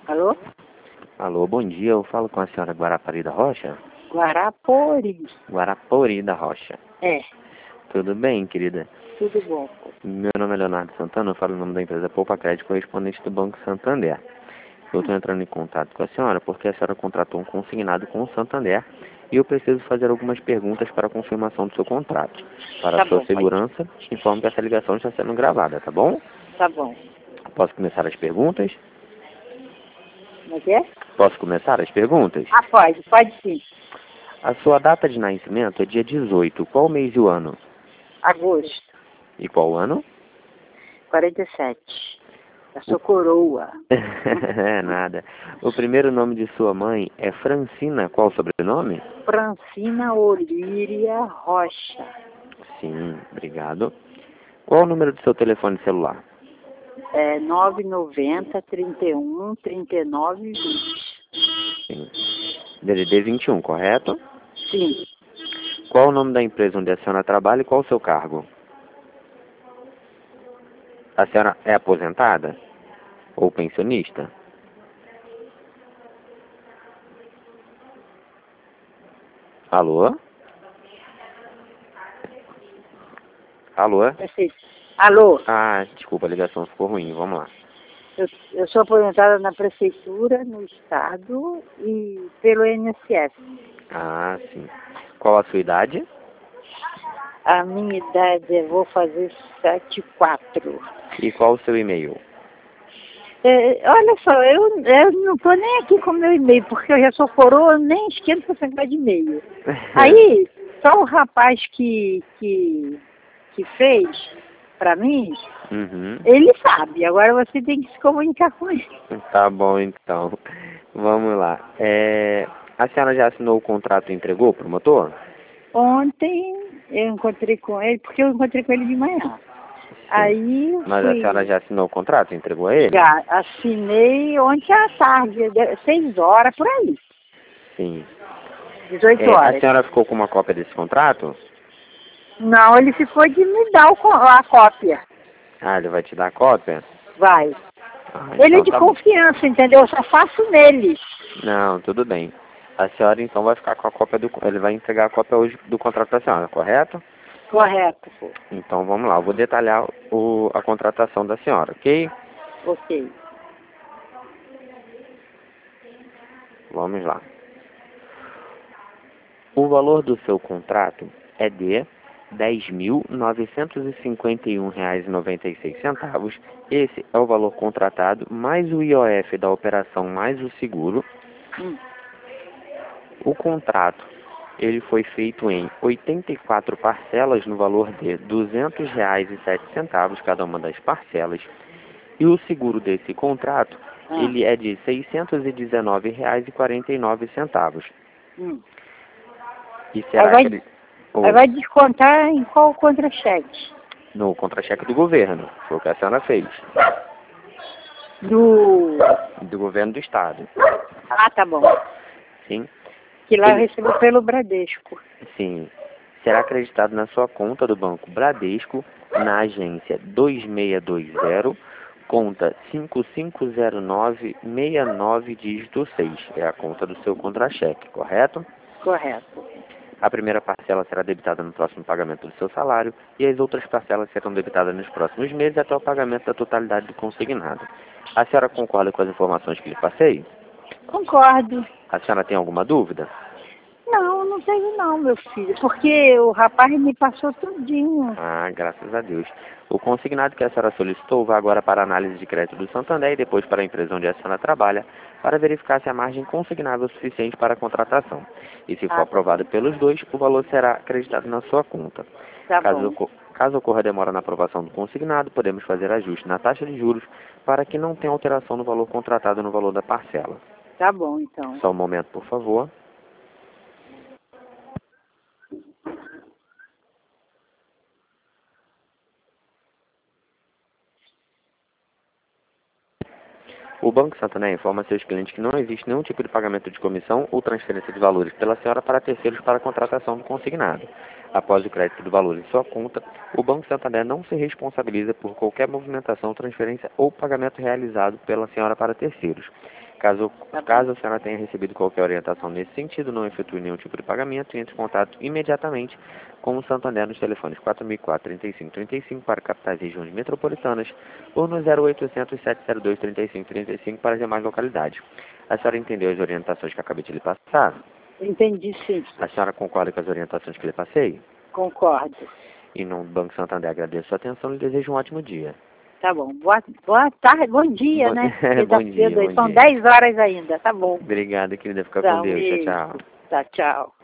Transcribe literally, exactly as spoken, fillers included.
Alô? Alô, bom dia. Eu falo com a senhora Guarapari da Rocha? Guarapori. Guarapori da Rocha. É, Tudo bem, querida? tudo bom. Meu nome é Leonardo Santana, eu falo em nome da empresa Poupa Crédito, correspondente do Banco Santander. Eu estou entrando em contato com a senhora porque a senhora contratou um consignado com o Santander e eu preciso fazer algumas perguntas para a confirmação do seu contrato. Para Tá a sua bom, pode. segurança, informo que essa ligação está sendo gravada, tá bom? Tá bom. Posso começar as perguntas? Como é que é? Posso começar as perguntas? Ah, pode, pode sim. A sua data de nascimento é dia dezoito. Qual o mês e o ano? Agosto, E qual o ano? quarenta e sete. Eu sou coroa. É nada. O primeiro nome de sua mãe é Francina. Qual o sobrenome? Francina Olíria Rocha. Sim, obrigado. Qual o número do seu telefone celular? É nove noventa, trinta e um, trinta e nove, vinte. Sim. D D D vinte e um, correto? Sim. Qual o nome da empresa onde a senhora trabalha e qual o seu cargo? A senhora é aposentada? Ou pensionista? Alô? Alô? Prefeito. Alô? Ah, desculpa, a ligação ficou ruim. Vamos lá. Eu, eu sou aposentada na prefeitura, no estado e pelo I N S S. Ah, sim. Qual a sua idade? A minha idade, eu vou fazer setenta e quatro. E qual o seu e-mail? É, olha só, eu, eu não estou nem aqui com meu e-mail, porque eu já sou coroa, eu nem esquento para pegar de e-mail. Aí, só o rapaz que, que, que fez para mim, Uhum. ele sabe. Agora você tem que se comunicar com ele. Tá bom, então. Vamos lá. É, a senhora já assinou o contrato e entregou pro motor? Ontem eu encontrei com ele, porque eu encontrei com ele de manhã. Aí eu Mas a fui, senhora já assinou o contrato e entregou a ele? já assinei ontem à tarde, de- seis horas por aí, Sim. dezoito É, a horas. senhora ficou com uma cópia desse contrato? Não, ele ficou de me dar o co- a cópia. Ah, ele vai te dar a cópia? Vai. Ah, Ele é então de tá bom. confiança, entendeu? Eu só faço nele. Não, tudo bem. A senhora então vai ficar com a cópia do... Ele vai entregar a cópia hoje do contrato da senhora, correto? Correto, pô. Então vamos lá, eu vou detalhar o, a contratação da senhora, ok? Ok. Vamos lá. O valor do seu contrato é de dez mil novecentos e cinquenta e um reais e noventa e seis centavos. Esse é o valor contratado, mais o I O F da operação, mais o seguro. Hum. O contrato ele foi feito em oitenta e quatro parcelas no valor de duzentos reais e sete centavos cada uma das parcelas. E o seguro desse contrato Ah. ele é de seiscentos e dezenove reais e quarenta e nove centavos. Hum. E Aí será vai, que ele... aí Oi. vai descontar em qual contra-cheque? No contra-cheque do governo, foi o que a senhora fez. Do... Do governo do estado. Ah, tá bom. Sim? Que lá eu Ele, recebo pelo Bradesco. sim. Será acreditado na sua conta do Banco Bradesco, na agência dois seis dois zero, conta cinco cinco zero nove seis nove dígito seis. É a conta do seu contra-cheque, correto? Correto. A primeira parcela será debitada no próximo pagamento do seu salário e as outras parcelas serão debitadas nos próximos meses até o pagamento da totalidade do consignado. A senhora concorda com as informações que lhe passei? Concordo. A senhora tem alguma dúvida? Não, não tenho não, meu filho, porque o rapaz me passou tudinho. Ah, graças a Deus. O consignado que a senhora solicitou vai agora para a análise de crédito do Santander e depois para a empresa onde a senhora trabalha, para verificar se a margem consignável é suficiente para a contratação. E se for Ah, tá aprovado bom. pelos dois, o valor será acreditado na sua conta. Tá Caso, bom. oco- caso ocorra demora na aprovação do consignado, podemos fazer ajuste na taxa de juros para que não tenha alteração no valor contratado no valor da parcela. Tá bom, então. Só um momento, por favor. O Banco Santander informa a seus clientes que não existe nenhum tipo de pagamento de comissão ou transferência de valores pela senhora para terceiros para a contratação do consignado. Após o crédito do valor em sua conta, o Banco Santander não se responsabiliza por qualquer movimentação, transferência ou pagamento realizado pela senhora para terceiros. Caso, Tá bom. caso a senhora tenha recebido qualquer orientação nesse sentido, não efetue nenhum tipo de pagamento e entre em contato imediatamente com o Santander nos telefones quatro mil e quatro, trinta e cinco trinta e cinco para capitais e regiões metropolitanas ou no zero oitocentos, sete zero dois, trinta e cinco trinta e cinco para as demais localidades. A senhora entendeu as orientações que acabei de lhe passar? Entendi, sim. A senhora concorda com as orientações que lhe passei? Concordo. E no Banco Santander agradeço a sua atenção e lhe desejo um ótimo dia. Tá bom. Boa, boa tarde, bom dia, Bom, né? bom dia, bom São dia. dez horas ainda, tá bom. Obrigado, querida. Fica Tá, com um Deus. Tchau, beijo. tchau. Tá, tchau.